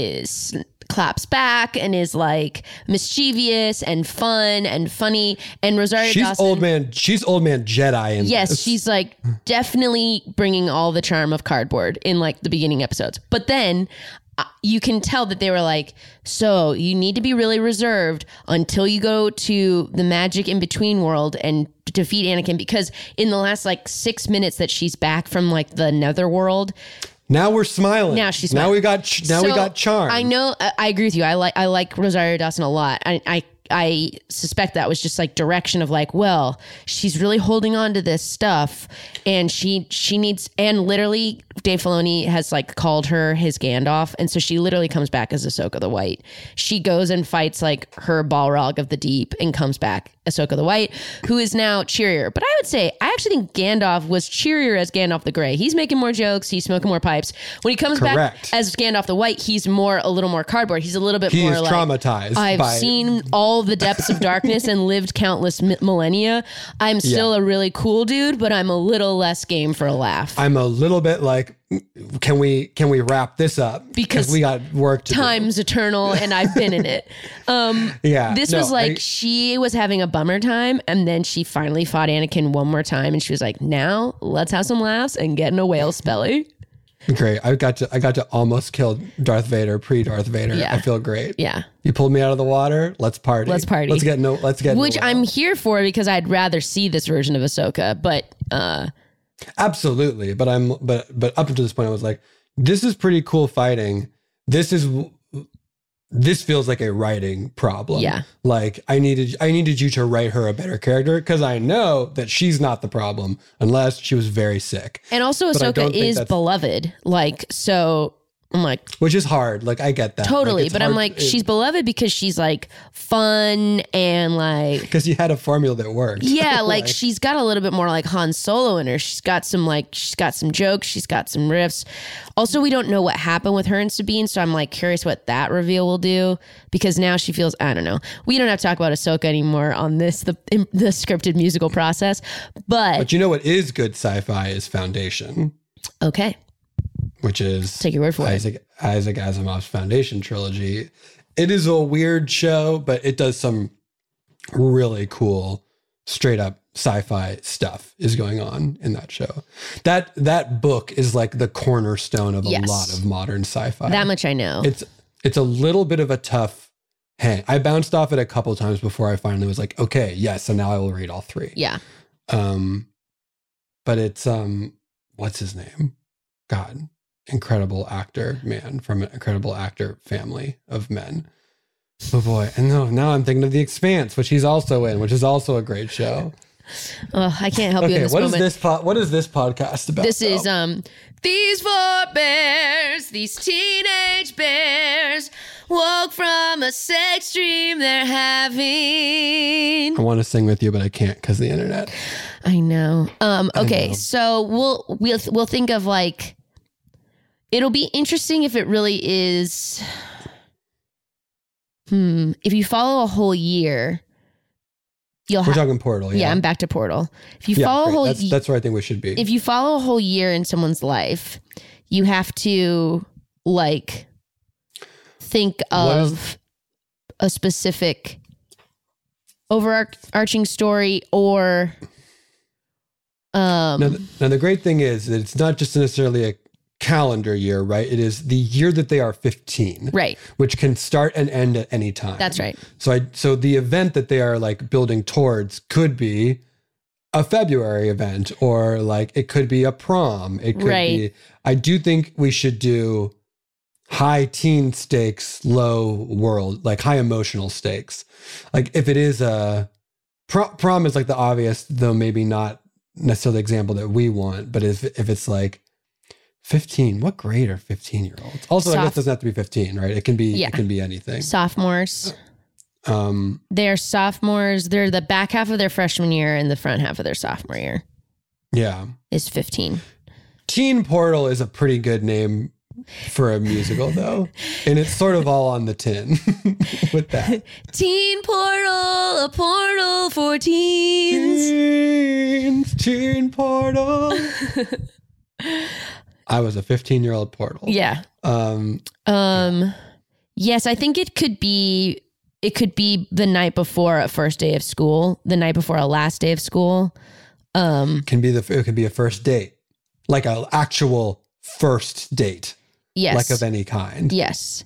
is claps back and is like mischievous and fun and funny. And Rosario she's Dawson, old man, she's old man Jedi in yes, this. she's like definitely bringing all the charm of cardboard in like the beginning episodes. But then uh, you can tell that they were like, so you need to be really reserved until you go to the magic in between world and defeat Anakin, because in the last like six minutes that she's back from like the netherworld, Now we're smiling. now she's now smiling. we got ch- now we So, got charm. I know. I, I agree with you. I like I like Rosario Dawson a lot. I, I I suspect that was just like direction of like, well, she's really holding on to this stuff, and she she needs, and literally Dave Filoni has like called her his Gandalf, and so she literally comes back as Ahsoka the White. She goes and fights like her Balrog of the Deep and comes back Ahsoka the White, who is now cheerier. But I would say I actually think Gandalf was cheerier as Gandalf the Grey. He's making more jokes. He's smoking more pipes. When he comes back Correct. as Gandalf the White, he's more a little more cardboard. He's a little bit He more is like, traumatized I've by- seen all the depths of darkness and lived countless mi- millennia. I'm still Yeah. a really cool dude, but I'm a little less game for a laugh. I'm a little bit like, can we can we wrap this up Because we got work to do. Time's eternal, and I've been in it. Um, Yeah, this no, was like I- she was having a bummer time, and then she finally fought Anakin one more time, and she was like, "Now let's have some laughs and get in a whale's belly." Great. I got to I got to almost kill Darth Vader pre Darth Vader. Yeah. I feel great. Yeah. You pulled me out of the water. Let's party. Let's party. Let's get no. Let's get. Which no I'm here for because I'd rather see this version of Ahsoka, but uh, absolutely. But I'm but but up until this point, I was like, this is pretty cool fighting. This is this feels like a writing problem. Yeah. Like I needed I needed you to write her a better character because I know that she's not the problem unless she was very sick. and also But I don't Ahsoka think is that's- beloved. Like, so I'm like, Which is hard. Like I get that. totally. it's But I'm hard- like, it- she's beloved because she's like fun and like, because you had a formula that worked. yeah, like she's got a little bit more like Han Solo in her. She's got some like, she's got some jokes. She's got some riffs. Also, we don't know what happened with her and Sabine. So I'm like curious what that reveal will do because now she feels, I don't know. We don't have to talk about Ahsoka anymore on this, the, the scripted musical process. But, But you know what is good sci-fi is Foundation, okay. which is Take your word for it. Isaac, Isaac Asimov's Foundation trilogy. It is a weird show, but it does some really cool, straight up sci-fi stuff is going on in that show. That that book is like the cornerstone of a Yes. lot of modern sci-fi. That much I know. It's it's a little bit of a tough hang. I bounced off it a couple times before I finally was like, okay, yes, and now I will read all three. yeah. Um, but it's um, what's his name? God, incredible actor, man from an incredible actor family of men. Oh boy, and no, now I'm thinking of The Expanse, which he's also in, which is also a great show. Oh, I can't help you in Okay, this what is moment. this? Po- what is this podcast about? This is though? um these four bears, these teenage bears woke from a sex dream they're having. I want to sing with you, but I can't because the internet. I know. Um okay, know. so we'll we'll we'll think of like it'll be interesting if it really is hmm if you follow a whole year you'll We're have talking Portal. Yeah, yeah, I'm back to Portal. If you Yeah, follow great. a whole That's, ye- that's where I think we should be. if you follow a whole year in someone's life, you have to like think What of is- a specific overarching story or um Now, th- now, the great thing is that it's not just necessarily a calendar year, right? It is the year that they are fifteen, right. which can start and end at any time. That's right. So, I so the event that they are like building towards could be a February event, or like it could be a prom. It could Right. be. I do think we should do high teen stakes, low world, like high emotional stakes. Like if it is a prom, prom is like the obvious, though maybe not necessarily the example that we want, but if if it's like fifteen, what grade are fifteen year olds? Also, I guess Soph- it doesn't have to be fifteen, right? It can be Yeah. it can be anything. Sophomores. Um, they're sophomores. They're the back half of their freshman year and the front half of their sophomore year. Yeah. Is fifteen. Teen Portal is a pretty good name for a musical, though. And it's sort of all on the tin with that. Teen Portal, a portal for teens. Teens, Teen Portal. I was a fifteen-year-old Portal. Yeah. Um, um, yes, I think it could be, it could be the night before a first day of school, the night before a last day of school. Um, can be the, it could be a first date, like an actual first date. Yes. Like of any kind. Yes.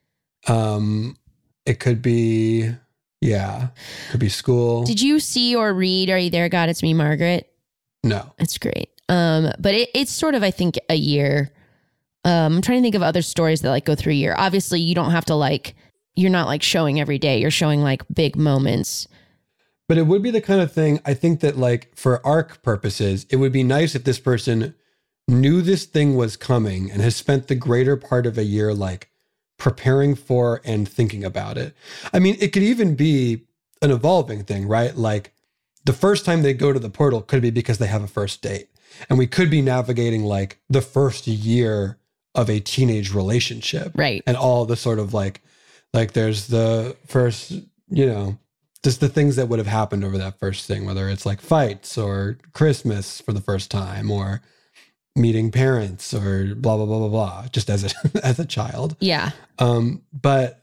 Um, it could be, yeah, could be school. Did you see or read Are You There, God? It's Me, Margaret? No. It's great. Um, but it, it's sort of, I think, a year. Um, I'm trying to think of other stories that like go through a year. Obviously, you don't have to like, you're not like showing every day. You're showing like big moments. But it would be the kind of thing, I think that like for arc purposes, it would be nice if this person knew this thing was coming and has spent the greater part of a year like preparing for and thinking about it. I mean, it could even be an evolving thing, right? Like the first time they go to the portal could be because they have a first date. And we could be navigating like the first year of a teenage relationship. Right. And all the sort of like, like there's the first, you know, just the things that would have happened over that first thing, whether it's like fights or Christmas for the first time or meeting parents or blah, blah, blah, blah, blah, just as a, as a child. Yeah. Um, but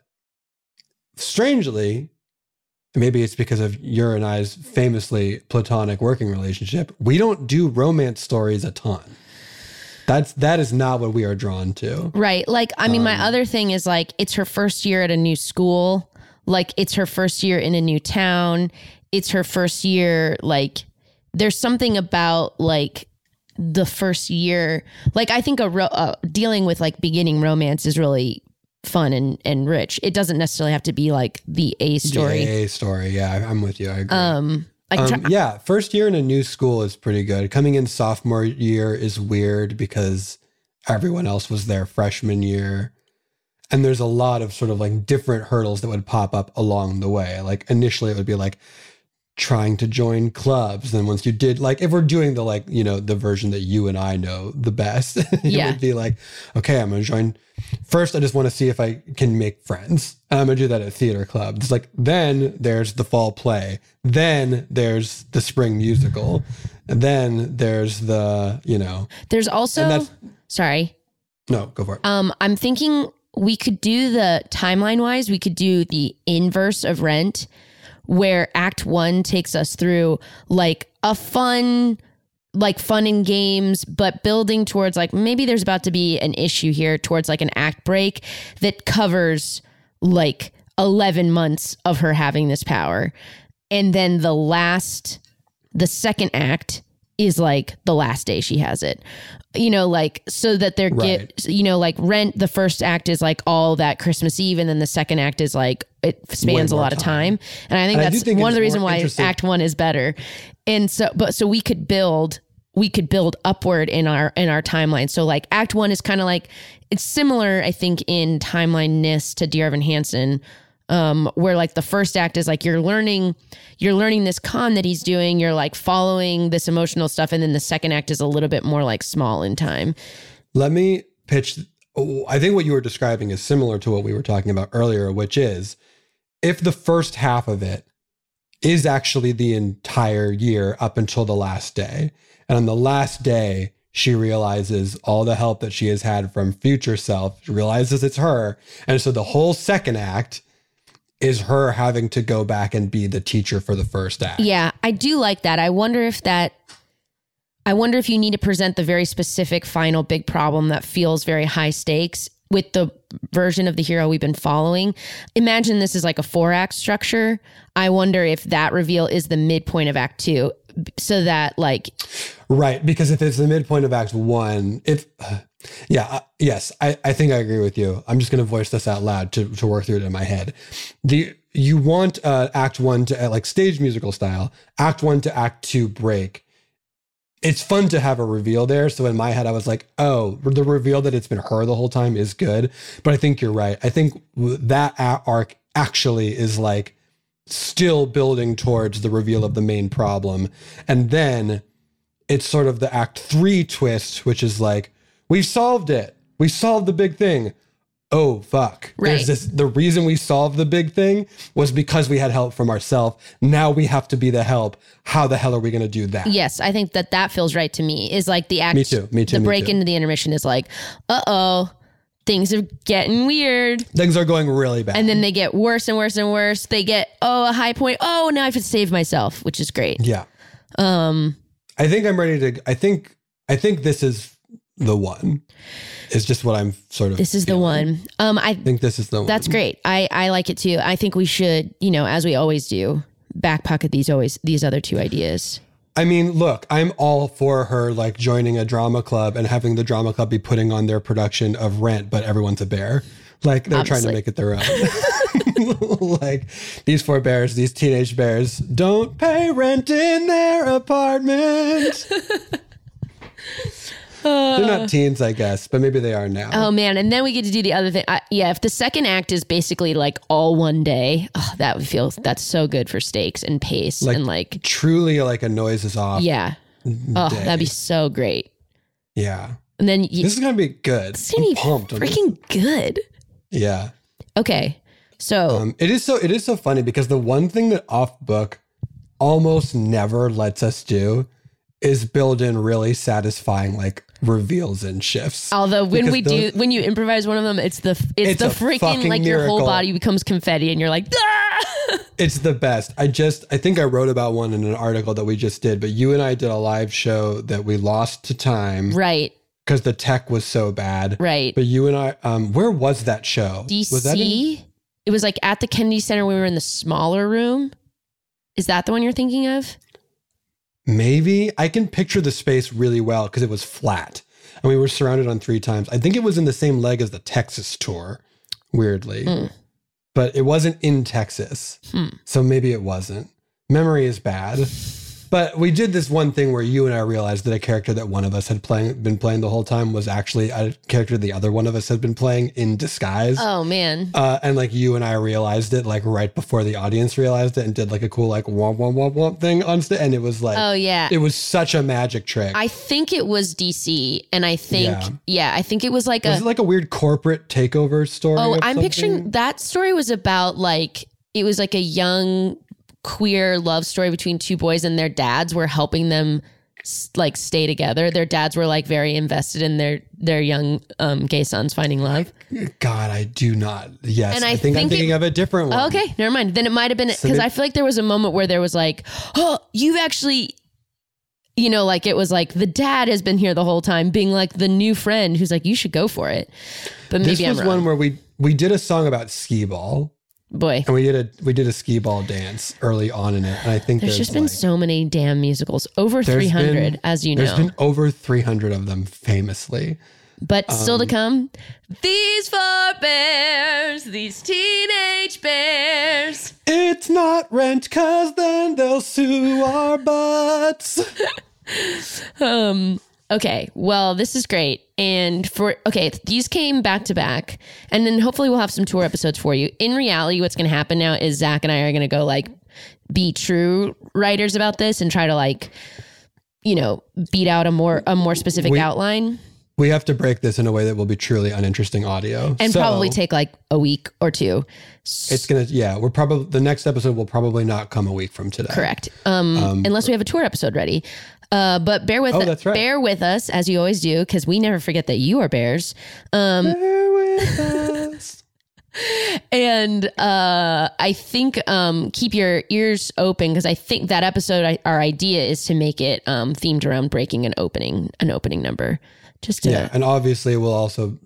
strangely, maybe it's because of your and I's famously platonic working relationship, we don't do romance stories a ton. That's, that is not what we are drawn to. Right. Like, I mean, Um, my other thing is like, it's her first year at a new school. Like it's her first year in a new town. It's her first year. Like there's something about like the first year. Like I think a ro- uh, dealing with like beginning romance is really fun and, and rich. It doesn't necessarily have to be like the A story. The A story. Yeah, I'm with you. I agree. Um, like Um, try- yeah, first year in a new school is pretty good. Coming in sophomore year is weird because everyone else was there freshman year. And there's a lot of sort of like different hurdles that would pop up along the way. Like initially it would be like trying to join clubs. Then once you did, like if we're doing the like, you know, the version that you and I know the best, it Yeah. would be like, okay, I'm going to join. First, I just want to see if I can make friends. And I'm going to do that at theater club. It's like, then there's the fall play. Then there's the spring musical. And then there's the, you know. There's also, and that's- sorry. No, go for it. Um, I'm thinking we could do the timeline wise, we could do the inverse of Rent, where act one takes us through like a fun, like fun and games, but building towards like, maybe there's about to be an issue here towards like an act break that covers like eleven months of her having this power. And then the last, the second act is like the last day she has it, you know, like so that they're Right. get, you know, like Rent, the first act is like all that Christmas Eve. And then the second act is like, it spans a more lot of time. time. And I think And I do that's think one of it's the reasons more why interesting- act one is better. And so, but so we could build, we could build upward in our, in our timeline. So like act one is kind of like, it's similar, I think, in timeline-ness to Dear Evan Hansen, um, where like the first act is like you're learning, you're learning this con that he's doing, you're like following this emotional stuff, and then the second act is a little bit more like small in time. Let me pitch. oh, I think what you were describing is similar to what we were talking about earlier, which is if the first half of it is actually the entire year up until the last day, and on the last day, she realizes all the help that she has had from future self, she realizes it's her. And so the whole second act is her having to go back and be the teacher for the first act. Yeah, I do like that. I wonder if that, I wonder if you need to present the very specific final big problem that feels very high stakes with the version of the hero we've been following. Imagine this is like a four act structure. I wonder if that reveal is the midpoint of act two, so that like, Right, because if it's the midpoint of act one, if, uh, yeah, uh, yes, I, I think I agree with you. I'm just going to voice this out loud to, to work through it in my head. The You want uh, act one to, uh, like stage musical style, act one to act two break. It's fun to have a reveal there. So in my head, I was like, oh, the reveal that it's been her the whole time is good. But I think you're right. I think that arc actually is like still building towards the reveal of the main problem. And then it's sort of the act three twist, which is like, we've solved it. We solved the big thing. Oh, fuck. Right. There's this, the reason we solved the big thing was because we had help from ourselves. Now we have to be the help. How the hell are we going to do that? Yes, I think that that feels right to me. Is like the act. Me too. Me too. The me break too. into the intermission is like, uh-oh, things are getting weird. Things are going really bad. And then they get worse and worse and worse. They get, oh, a high point. Oh, now I have to save myself, which is great. Yeah. Um, I think I'm ready to, I think, I think this is the one. It's just what I'm sort of. This is feeling. the one. Um, I I think this is the one. That's great. I, I like it too. I think we should, you know, as we always do, back pocket these always these other two ideas. I mean, look, I'm all for her like joining a drama club and having the drama club be putting on their production of Rent, but everyone's a bear. Like they're Obviously. trying to make it their own. Like these four bears, these teenage bears, don't pay rent in their apartment. They're not teens, I guess, but maybe they are now. Oh man, and then we get to do the other thing. I, yeah, if the second act is basically like all one day, oh, that would feel that's so good for stakes and pace like, and like truly like a noise is off. yeah. Oh, day. that'd be so great. Yeah. And then you, This is gonna be good. it's gonna I'm be pumped on this. freaking good. Yeah. Okay, so Um, it is so it is so funny because the one thing that Off Book almost never lets us do is build in really satisfying like reveals and shifts. although when Because we those- do when you improvise one of them, it's the it's, It's the a freaking fucking like your whole miracle. body becomes confetti and you're like ah! It's the best. I just I think I wrote about one in an article that we just did, but you and I did a live show that we lost to time Right, because the tech was so bad. right. But you and I, um, where was that show? D Was that in- C. It was like at the Kennedy Center. We were in the smaller room. Is that the one you're thinking of? Maybe I can picture the space really well because it was flat and we were surrounded on three times. I think it was in the same leg as the Texas tour, weirdly, Mm. but it wasn't in Texas. Hmm. So maybe it wasn't. Memory is bad. But we did this one thing where you and I realized that a character that one of us had playing, been playing the whole time was actually a character the other one of us had been playing in disguise. Oh man. Uh, and like you and I realized it like right before the audience realized it and did like a cool like womp womp womp womp thing on stage. And it was like, Oh yeah. it was such a magic trick. I think it was D C, and I think yeah, Yeah. I think it was like was a. it like a weird corporate takeover story? oh, of I'm something? picturing that story was about like it was like a young queer love story between two boys, and their dads were helping them s- like stay together. Their dads were like very invested in their their young um, gay sons finding love. God, I do not. Yes, And I, I think, I'm think thinking it- of a different one. Oh, okay, never mind. Then it might have been So because may- I feel like there was a moment where there was like, oh, you've actually. You know, like it was like the dad has been here the whole time, being like the new friend who's like, you should go for it. But maybe This I'm was wrong. one where we we did a song about skee ball, Boy, and we did a we did a skee ball dance early on in it. And I think there's, there's, just been like, so many damn musicals, over there's three hundred, been- as you There's know. been over three hundred of them, famously. But still Um, to come, these four bears, these teenage bears. It's not Rent, cause then they'll sue our butts. Um. Okay. Well, this is great. And for okay, these came back to back, and then hopefully we'll have some tour episodes for you. In reality, what's going to happen now is Zach and I are going to go like be true writers about this and try to like, you know, beat out a more a more specific We- outline. We have to break this in a way that will be truly uninteresting audio. And So, probably take like a week or two. It's gonna yeah, we're probably the next episode will probably not come a week from today. Correct. Um, unless we have a tour episode ready. Uh, but bear with Oh, that's right. bear with us as you always do, because we never forget that you are bears. Um, Bear with us. and uh, I think um, keep your ears open, because I think that episode, I, our idea is to make it um, themed around breaking an opening, an opening number. Just to, Yeah, and obviously we'll also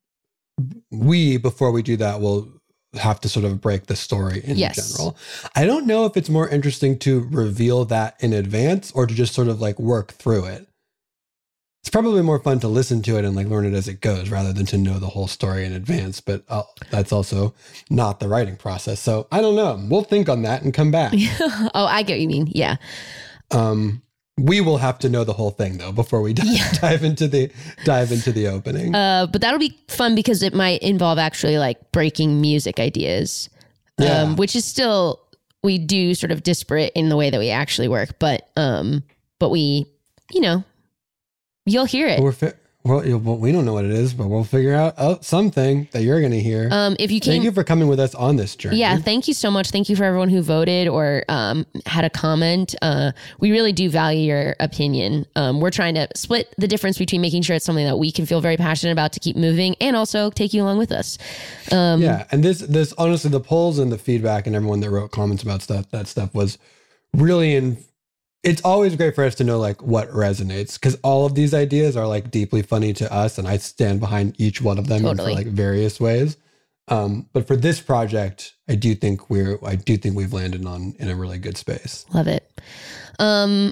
we before we do that will have to sort of break the story in Yes. general. I don't know if it's more interesting to reveal that in advance or to just sort of like work through it. It's probably more fun to listen to it and like learn it as it goes rather than to know the whole story in advance, but uh, that's also not the writing process. So I don't know. We'll think on that and come back. oh, I get what you mean. Yeah. Um we will have to know the whole thing though before we dive, Yeah. dive into the dive into the opening. Uh, but that'll be fun because it might involve actually like breaking music ideas. Yeah. um, which is still, we do sort of disparate in the way that we actually work, but um, but we, you know, you'll hear it. We're fi- well, you- well, we don't know what it is, but we'll figure out oh, something that you're going to hear. Um, if you came, Thank you for coming with us on this journey. Yeah, thank you so much. Thank you for everyone who voted or um, had a comment. Uh, we really do value your opinion. Um, we're trying to split the difference between making sure it's something that we can feel very passionate about to keep moving and also take you along with us. Um, Yeah, and this this honestly, the polls and the feedback and everyone that wrote comments about stuff, that stuff was really in. It's always great for us to know like what resonates, because all of these ideas are like deeply funny to us, and I stand behind each one of them Totally. in for like various ways. Um, but for this project, I do think we're I do think we've landed on in a really good space. Love it. Um,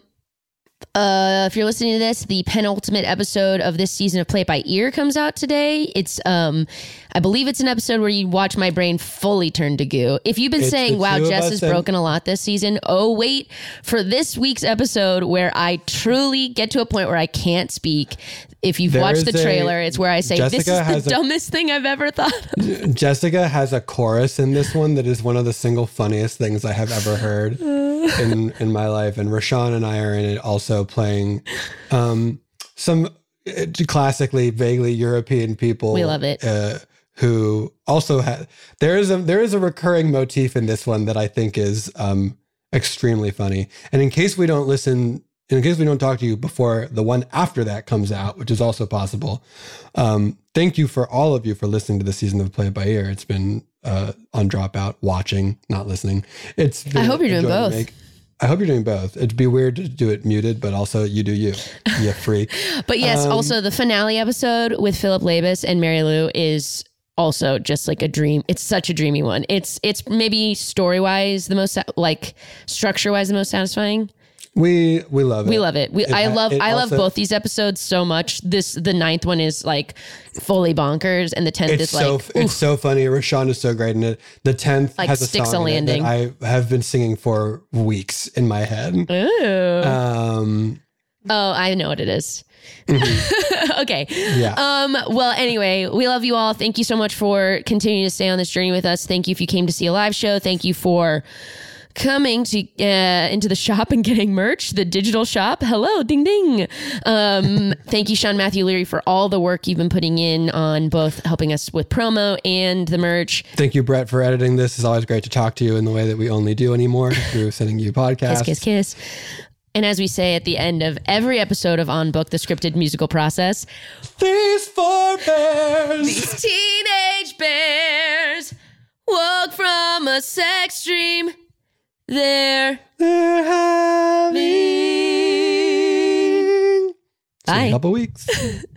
uh, if you're listening to this, the penultimate episode of this season of Play It By Ear comes out today. It's, um, I believe it's an episode where you watch my brain fully turn to goo. If you've been It's saying, the wow, two of Jess us has and- broken a lot this season. Oh, wait for this week's episode where I truly get to a point where I can't speak. If you've There watched the is a- trailer, it's where I say, Jessica this is has the a- dumbest thing I've ever thought of. Jessica has a chorus in this one that is one of the single funniest things I have ever heard in in my life, and Rashawn and I are in it also playing um, some uh, classically, vaguely European people. We love it. Uh, who also had there is a there is a recurring motif in this one that I think is um, extremely funny. And in case we don't listen. In case we don't talk to you before the one after that comes out, which is also possible, um, thank you for all of you for listening to the season of Play It By Ear. It's been uh, on Dropout, watching, not listening. It's. Been I hope you're doing a joy to both. make. I hope you're doing both. It'd be weird to do it muted, but also you do you. You freak. But yes, Um, also the finale episode with Philip Labus and Mary Lou is also just like a dream. It's such a dreamy one. It's it's maybe story wise the most sa- like structure wise the most satisfying. We we love it. We love it. We, It I ha- love it I love also- both these episodes so much. This the ninth one is like fully bonkers, and the tenth It's is so like it's so funny. Rashawn is so great in it. The tenth Like has a sticks song a in it that landing. I have been singing for weeks in my head. Ooh. Um, Oh, I know what it is. Okay. Yeah. Um, well, anyway, we love you all. Thank you so much for continuing to stay on this journey with us. Thank you if you came to see a live show. Thank you for coming to uh, into the shop and getting merch, the digital shop. Hello, ding ding. Um, thank you, Sean Matthew Leary, for all the work you've been putting in on both helping us with promo and the merch. Thank you, Brett, for editing this. It's always great to talk to you in the way that we only do anymore through sending you podcasts. Kiss, kiss, kiss. And as we say at the end of every episode of On Book, the scripted musical process, These four bears. these teenage bears woke from a sex dream. They're They're having. Bye. See you in a couple weeks.